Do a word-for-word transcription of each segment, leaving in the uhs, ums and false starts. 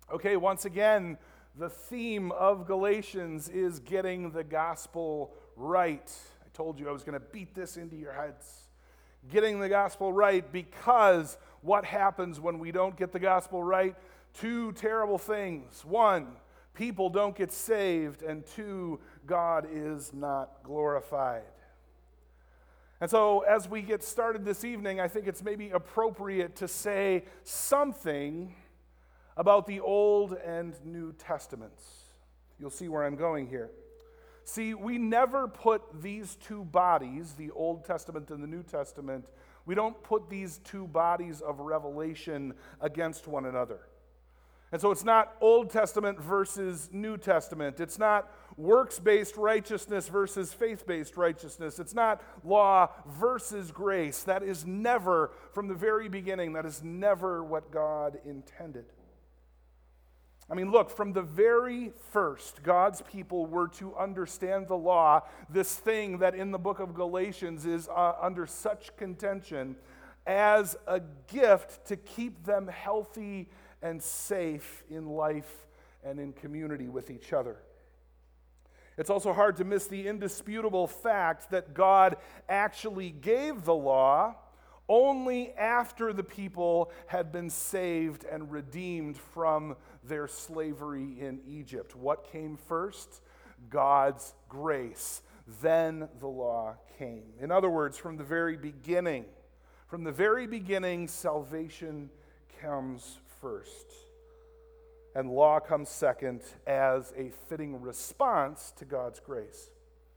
Okay, once again, the theme of Galatians is getting the gospel right. I told you I was going to beat this into your heads. Getting the gospel right, because what happens when we don't get the gospel right? Two terrible things. One, people don't get saved, and two, God is not glorified. And so as we get started this evening, I think it's maybe appropriate to say something about the Old and New Testaments. You'll see where I'm going here. See, we never put these two bodies, the Old Testament and the New Testament, we don't put these two bodies of revelation against one another. And so it's not Old Testament versus New Testament. It's not works-based righteousness versus faith-based righteousness. It's not law versus grace. That is never, from the very beginning, that is never what God intended. I mean, look, from the very first, God's people were to understand the law, this thing that in the book of Galatians is uh, under such contention, as a gift to keep them healthy and safe in life and in community with each other. It's also hard to miss the indisputable fact that God actually gave the law only after the people had been saved and redeemed from their slavery in Egypt. What came first? God's grace. Then the law came. In other words, from the very beginning, from the very beginning, salvation comes first. And law comes second as a fitting response to God's grace.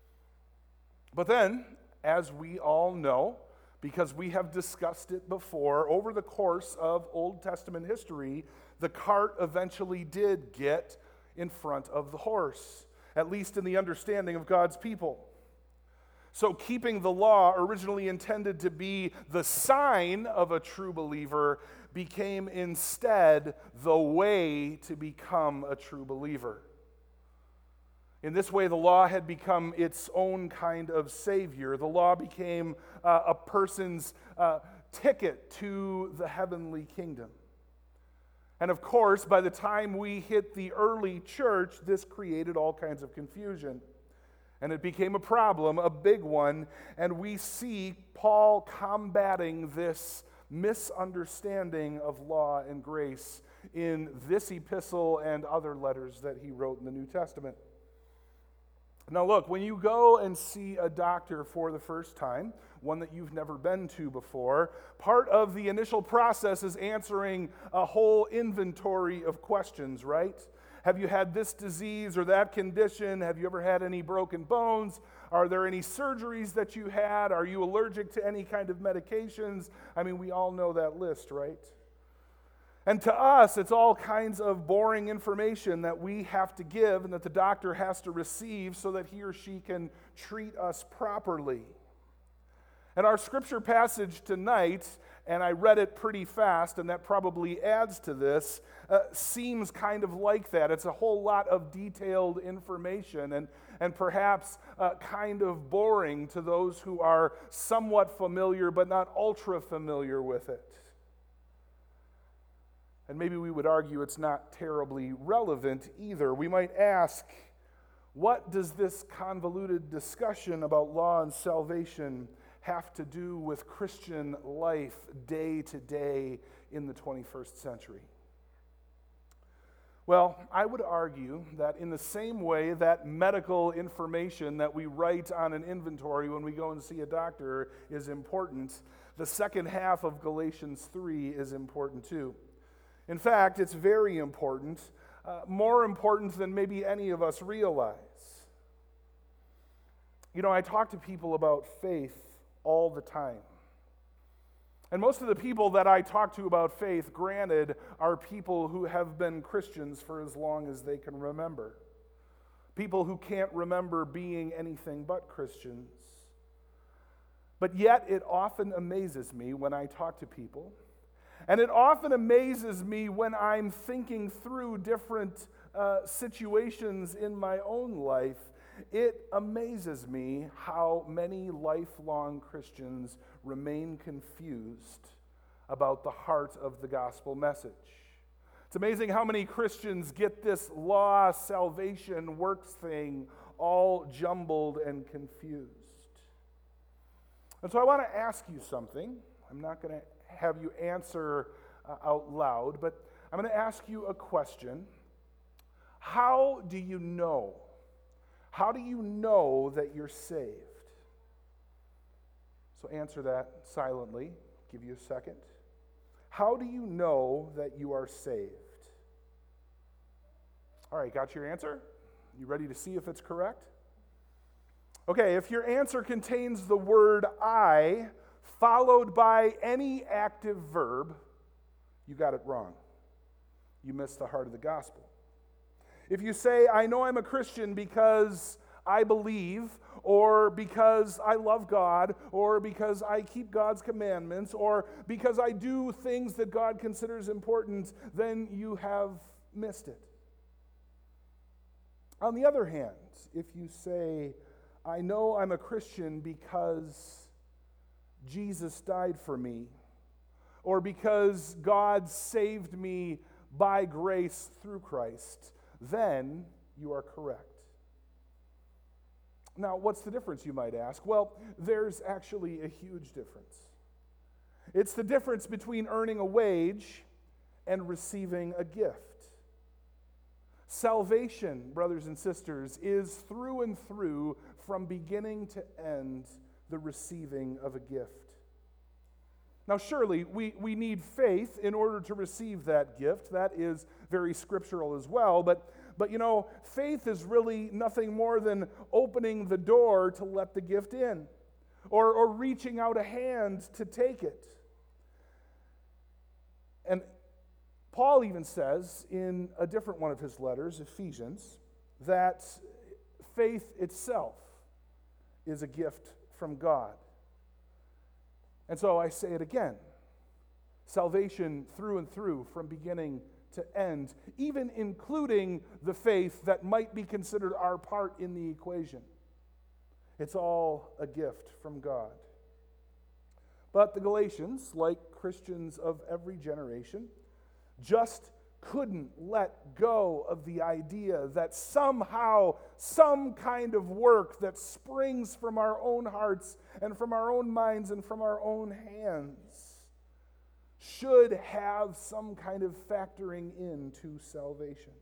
But then, as we all know, because we have discussed it before, over the course of Old Testament history, the cart eventually did get in front of the horse, at least in the understanding of God's people. So keeping the law, originally intended to be the sign of a true believer, became instead the way to become a true believer. In this way, the law had become its own kind of savior. The law became uh, a person's uh, ticket to the heavenly kingdom. And of course, by the time we hit the early church, this created all kinds of confusion. And it became a problem, a big one, and we see Paul combating this misunderstanding of law and grace in this epistle and other letters that he wrote in the New Testament. Now look, when you go and see a doctor for the first time, one that you've never been to before, part of the initial process is answering a whole inventory of questions, right? Have you had this disease or that condition? Have you ever had any broken bones? Are there any surgeries that you had? Are you allergic to any kind of medications? I mean, we all know that list, right? And to us, it's all kinds of boring information that we have to give and that the doctor has to receive so that he or she can treat us properly. And our scripture passage tonight, and I read it pretty fast, and that probably adds to this, uh, seems kind of like that. It's a whole lot of detailed information and, and perhaps uh, kind of boring to those who are somewhat familiar but not ultra familiar with it. And maybe we would argue it's not terribly relevant either. We might ask, what does this convoluted discussion about law and salvation have to do with Christian life day to day in the twenty-first century? Well, I would argue that in the same way that medical information that we write on an inventory when we go and see a doctor is important, the second half of Galatians three is important too. In fact, it's very important, uh, more important than maybe any of us realize. You know, I talk to people about faith all the time. And most of the people that I talk to about faith, granted, are people who have been Christians for as long as they can remember. People who can't remember being anything but Christians. But yet, it often amazes me when I talk to people. And it often amazes me when I'm thinking through different uh, situations in my own life. It amazes me how many lifelong Christians remain confused about the heart of the gospel message. It's amazing how many Christians get this law, salvation, works thing all jumbled and confused. And so I want to ask you something. I'm not going to have you answer uh, out loud, but I'm going to ask you a question. How do you know? How do you know that you're saved? So answer that silently. I'll give you a second. How do you know that you are saved? All right, got your answer? You ready to see if it's correct? Okay, if your answer contains the word I followed by any active verb, you got it wrong. You missed the heart of the gospel. If you say, I know I'm a Christian because I believe, or because I love God, or because I keep God's commandments, or because I do things that God considers important, then you have missed it. On the other hand, if you say, I know I'm a Christian because Jesus died for me, or because God saved me by grace through Christ, then you are correct. Now, what's the difference, you might ask? Well, there's actually a huge difference. It's the difference between earning a wage and receiving a gift. Salvation, brothers and sisters, is through and through, from beginning to end, the receiving of a gift. Now, surely, we, we need faith in order to receive that gift. That is very scriptural as well. But, but you know, faith is really nothing more than opening the door to let the gift in, or, or reaching out a hand to take it. And Paul even says in a different one of his letters, Ephesians, that faith itself is a gift from God. And so I say it again. Salvation through and through, from beginning to end, even including the faith that might be considered our part in the equation. It's all a gift from God. But the Galatians, like Christians of every generation, just couldn't let go of the idea that somehow some kind of work that springs from our own hearts and from our own minds and from our own hands should have some kind of factoring into salvation.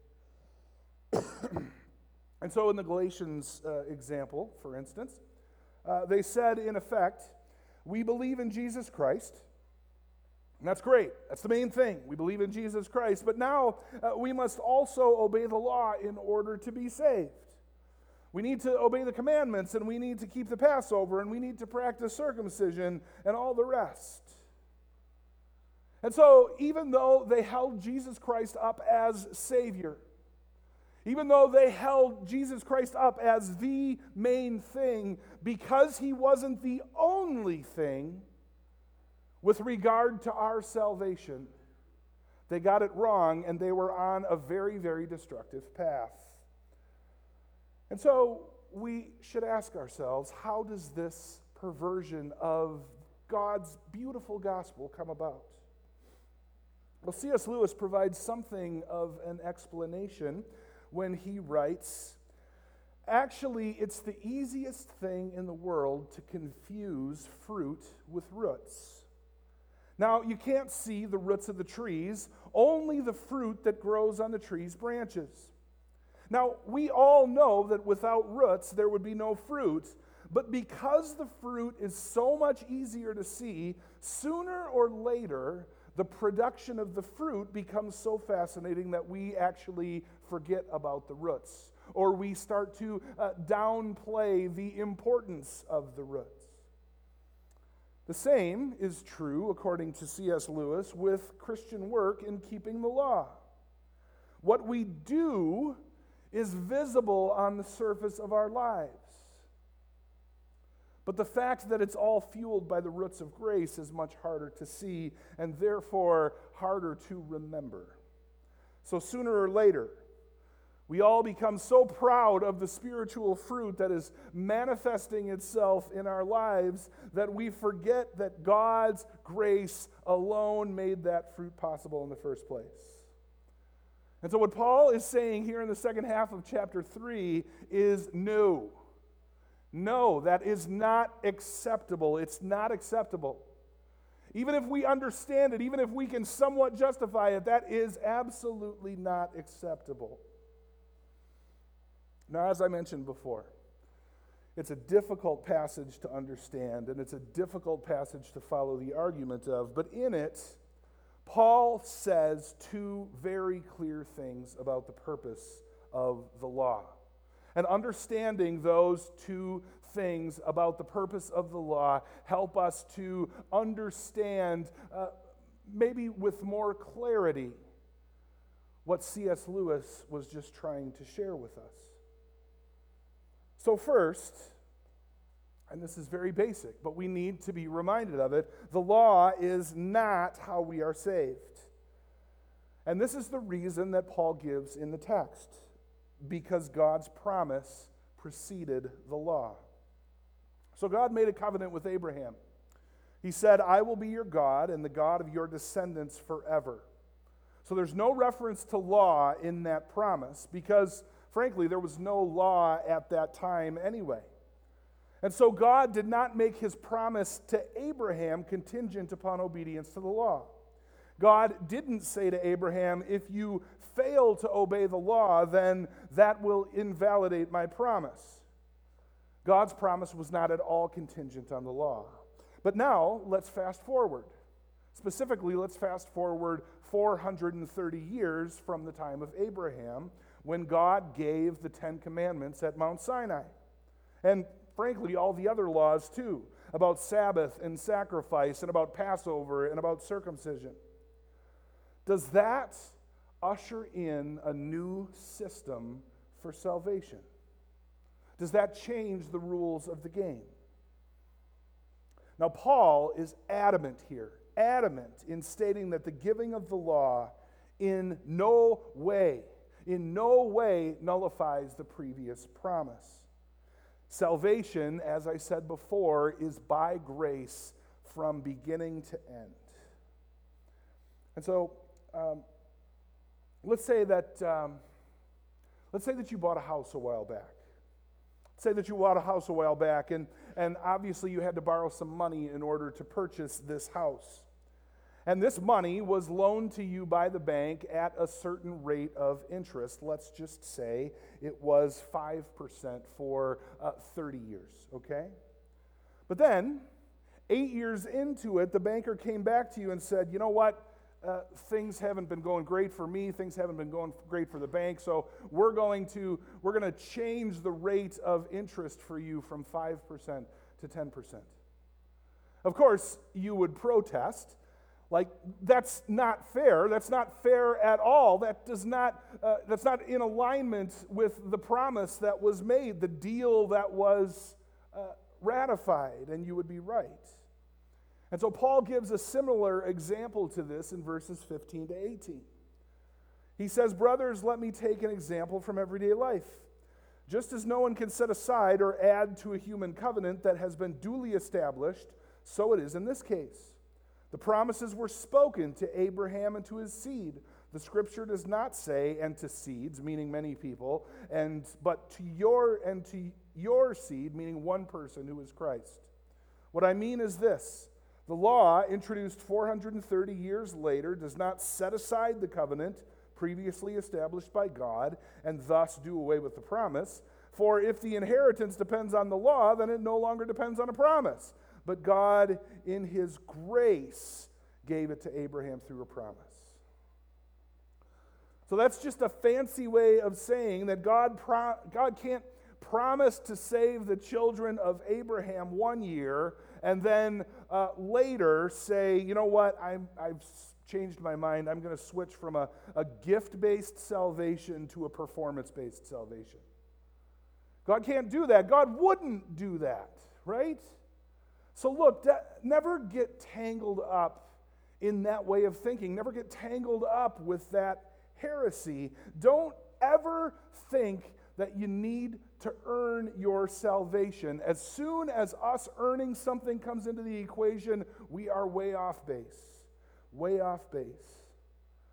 And so in the Galatians uh, example, for instance, uh, they said in effect, we believe in Jesus Christ. And that's great. That's the main thing. We believe in Jesus Christ. But now uh, we must also obey the law in order to be saved. We need to obey the commandments, and we need to keep the Passover, and we need to practice circumcision, and all the rest. And so, even though they held Jesus Christ up as Savior, even though they held Jesus Christ up as the main thing, because he wasn't the only thing, with regard to our salvation, they got it wrong, and they were on a very, very destructive path. And so we should ask ourselves, how does this perversion of God's beautiful gospel come about? Well, C S Lewis provides something of an explanation when he writes, actually, it's the easiest thing in the world to confuse fruit with roots. Now, you can't see the roots of the trees, only the fruit that grows on the tree's branches. Now, we all know that without roots, there would be no fruit, but because the fruit is so much easier to see, sooner or later, the production of the fruit becomes so fascinating that we actually forget about the roots, or we start to uh, downplay the importance of the roots. The same is true, according to C S Lewis, with Christian work in keeping the law. What we do is visible on the surface of our lives. But the fact that it's all fueled by the roots of grace is much harder to see, and therefore harder to remember. So sooner or later, we all become so proud of the spiritual fruit that is manifesting itself in our lives that we forget that God's grace alone made that fruit possible in the first place. And so what Paul is saying here in the second half of chapter three is no. No, that is not acceptable. It's not acceptable. Even if we understand it, even if we can somewhat justify it, that is absolutely not acceptable. Now, as I mentioned before, it's a difficult passage to understand, and it's a difficult passage to follow the argument of, but in it, Paul says two very clear things about the purpose of the law. And understanding those two things about the purpose of the law help us to understand, uh, maybe with more clarity, what C S Lewis was just trying to share with us. So first, and this is very basic, but we need to be reminded of it, the law is not how we are saved. And this is the reason that Paul gives in the text, because God's promise preceded the law. So God made a covenant with Abraham. He said, I will be your God and the God of your descendants forever. So there's no reference to law in that promise because, frankly, there was no law at that time anyway. And so God did not make his promise to Abraham contingent upon obedience to the law. God didn't say to Abraham, if you fail to obey the law, then that will invalidate my promise. God's promise was not at all contingent on the law. But now, let's fast forward. Specifically, let's fast forward four hundred thirty years from the time of Abraham, when God gave the Ten Commandments at Mount Sinai. And frankly, all the other laws too, about Sabbath and sacrifice and about Passover and about circumcision. Does that usher in a new system for salvation? Does that change the rules of the game? Now, Paul is adamant here, adamant in stating that the giving of the law in no way, in no way nullifies the previous promise. Salvation, as I said before, is by grace from beginning to end. And so, um, let's say that um, let's say that you bought a house a while back. Say that you bought a house a while back, and, and obviously you had to borrow some money in order to purchase this house. And this money was loaned to you by the bank at a certain rate of interest. Let's just say it was five percent for uh, thirty years, okay? But then, eight years into it, the banker came back to you and said, you know what? Uh, things haven't been going great for me. Things haven't been going great for the bank. So we're going to we're going to change the rate of interest for you from five percent to ten percent. Of course, you would protest, like that's not fair. That's not fair at all. That does not uh, that's not in alignment with the promise that was made, the deal that was uh, ratified, and you would be right. And so Paul gives a similar example to this in verses fifteen to eighteen. He says, brothers, let me take an example from everyday life. Just as no one can set aside or add to a human covenant that has been duly established, so it is in this case. The promises were spoken to Abraham and to his seed. The scripture does not say, and to seeds, meaning many people, and but to your and to your seed, meaning one person who is Christ. What I mean is this. The law, introduced four hundred thirty years later, does not set aside the covenant previously established by God and thus do away with the promise. For if the inheritance depends on the law, then it no longer depends on a promise. But God, in his grace, gave it to Abraham through a promise. So that's just a fancy way of saying that God, pro- God can't promise to save the children of Abraham one year and then uh, later say, you know what, I'm, I've changed my mind. I'm going to switch from a, a gift-based salvation to a performance-based salvation. God can't do that. God wouldn't do that, right? So look, that, never get tangled up in that way of thinking. Never get tangled up with that heresy. Don't ever think that you need to earn your salvation. As soon as us earning something comes into the equation, we are way off base. Way off base.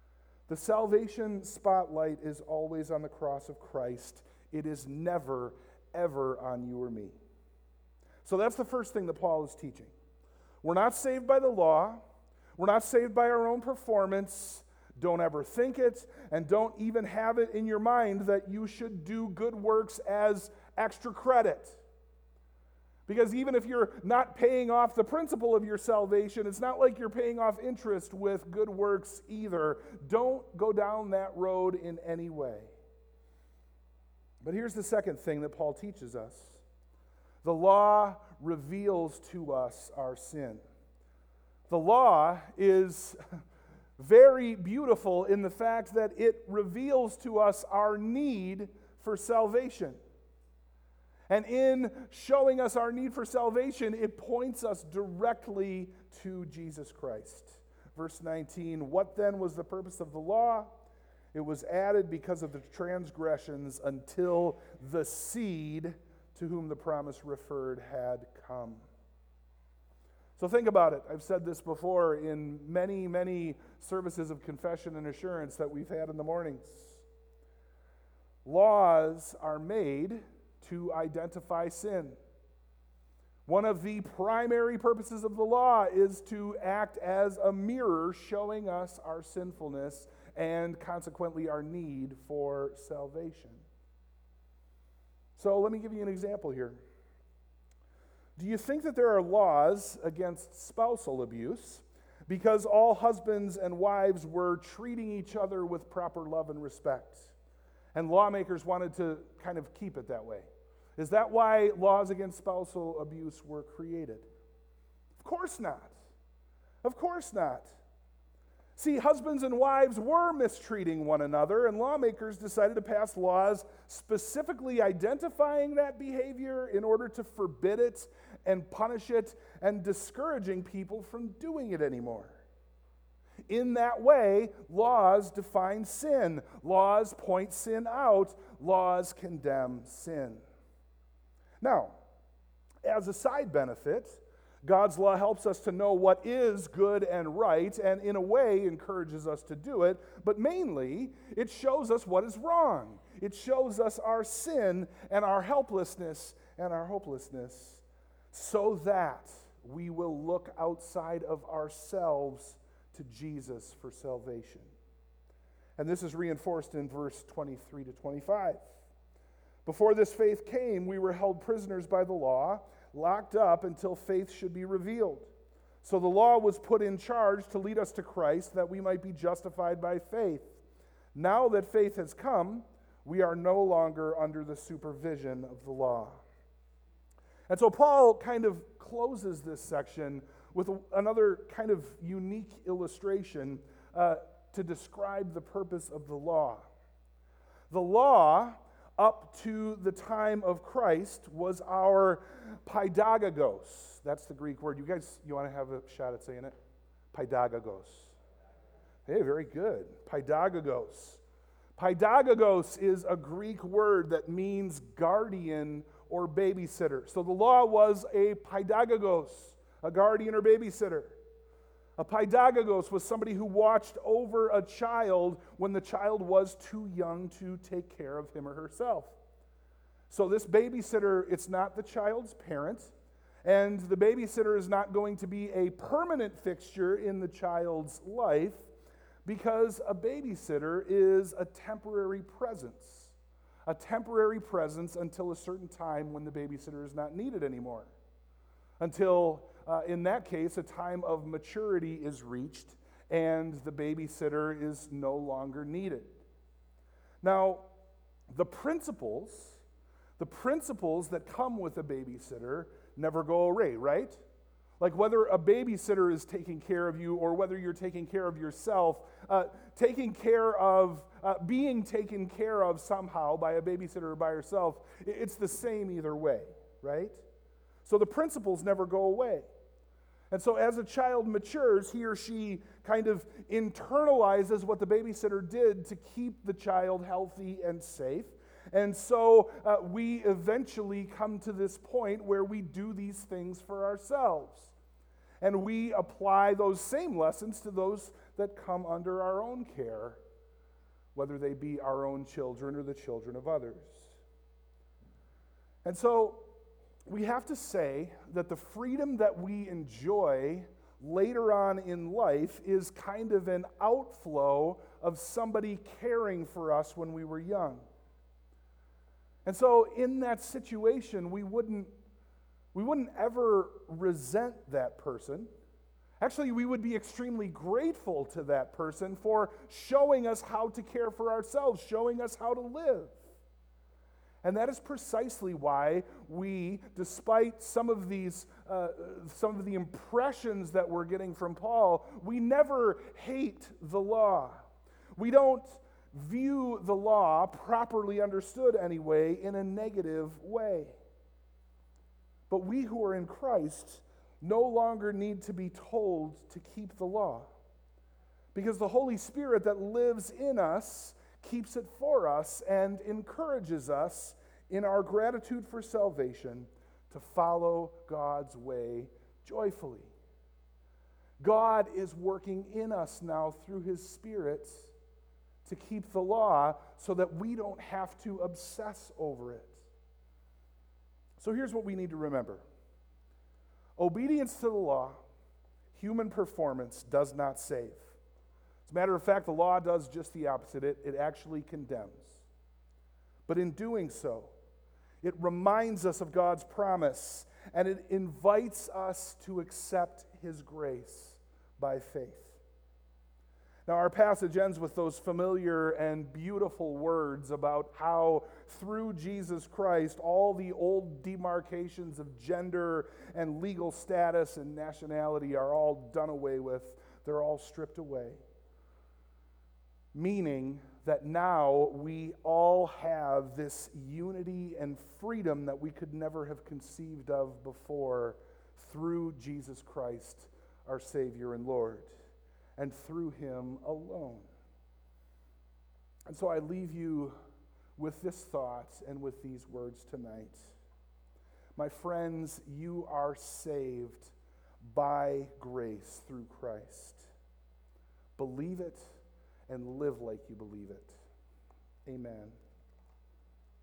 The salvation spotlight is always on the cross of Christ. It is never, ever on you or me. So that's the first thing that Paul is teaching. We're not saved by the law. We're not saved by our own performance. Don't ever think it, and don't even have it in your mind that you should do good works as extra credit. Because even if you're not paying off the principle of your salvation, it's not like you're paying off interest with good works either. Don't go down that road in any way. But here's the second thing that Paul teaches us. The law reveals to us our sin. The law is very beautiful in the fact that it reveals to us our need for salvation. And in showing us our need for salvation, it points us directly to Jesus Christ. Verse nineteen, what then was the purpose of the law? It was added because of the transgressions until the seed to whom the promise referred had come. So think about it. I've said this before in many, many services of confession and assurance that we've had in the mornings. Laws are made to identify sin. One of the primary purposes of the law is to act as a mirror showing us our sinfulness and consequently our need for salvation. So let me give you an example here. Do you think that there are laws against spousal abuse because all husbands and wives were treating each other with proper love and respect, and lawmakers wanted to kind of keep it that way? Is that why laws against spousal abuse were created? Of course not. Of course not. See, husbands and wives were mistreating one another, and lawmakers decided to pass laws specifically identifying that behavior in order to forbid it and punish it and discouraging people from doing it anymore. In that way, laws define sin. Laws point sin out. Laws condemn sin. Now, as a side benefit, God's law helps us to know what is good and right, and in a way encourages us to do it, but mainly it shows us what is wrong. It shows us our sin and our helplessness and our hopelessness so that we will look outside of ourselves to Jesus for salvation. And this is reinforced in verse twenty-three to twenty-five. Before this faith came, we were held prisoners by the law, locked up until faith should be revealed. So the law was put in charge to lead us to Christ, that we might be justified by faith. Now that faith has come, we are no longer under the supervision of the law. And so Paul kind of closes this section with another kind of unique illustration uh, to describe the purpose of the law. The law, up to the time of Christ, was our paidagogos. That's the Greek word. You guys, you want to have a shot at saying it? Paidagogos. Hey, very good. Paidagogos. Paidagogos is a Greek word that means guardian or babysitter. So the law was a paidagogos, a guardian or babysitter. A paidagogos was somebody who watched over a child when the child was too young to take care of him or herself. So this babysitter, it's not the child's parent, and the babysitter is not going to be a permanent fixture in the child's life, because a babysitter is a temporary presence. A temporary presence until a certain time when the babysitter is not needed anymore. Until, uh, in that case, a time of maturity is reached and the babysitter is no longer needed. Now, the principles, the principles that come with a babysitter never go away, right? Like whether a babysitter is taking care of you or whether you're taking care of yourself, uh, taking care of, uh, being taken care of somehow by a babysitter or by yourself, it's the same either way, right? So the principles never go away. And so as a child matures, he or she kind of internalizes what the babysitter did to keep the child healthy and safe. And so uh, we eventually come to this point where we do these things for ourselves. And we apply those same lessons to those that come under our own care whether they be our own children or the children of others. And so we have to say that the freedom that we enjoy later on in life is kind of an outflow of somebody caring for us when we were young. And so in that situation, we wouldn't we wouldn't ever resent that person. Actually, we would be extremely grateful to that person for showing us how to care for ourselves, showing us how to live. And that is precisely why we, despite some of these, uh, some of the impressions that we're getting from Paul, we never hate the law. We don't view the law, properly understood anyway, in a negative way. But we who are in Christ no longer need to be told to keep the law, because the Holy Spirit that lives in us keeps it for us and encourages us in our gratitude for salvation to follow God's way joyfully. God is working in us now through His Spirit to keep the law so that we don't have to obsess over it. So here's what we need to remember. Obedience to the law, human performance, does not save. As a matter of fact, the law does just the opposite. It, it actually condemns. But in doing so, it reminds us of God's promise, and it invites us to accept His grace by faith. Now, our passage ends with those familiar and beautiful words about how through Jesus Christ, all the old demarcations of gender and legal status and nationality are all done away with. They're all stripped away. Meaning that now we all have this unity and freedom that we could never have conceived of before through Jesus Christ, our Savior and Lord, and through Him alone. And so I leave you with this thought and with these words tonight. My friends, you are saved by grace through Christ. Believe it and live like you believe it. Amen.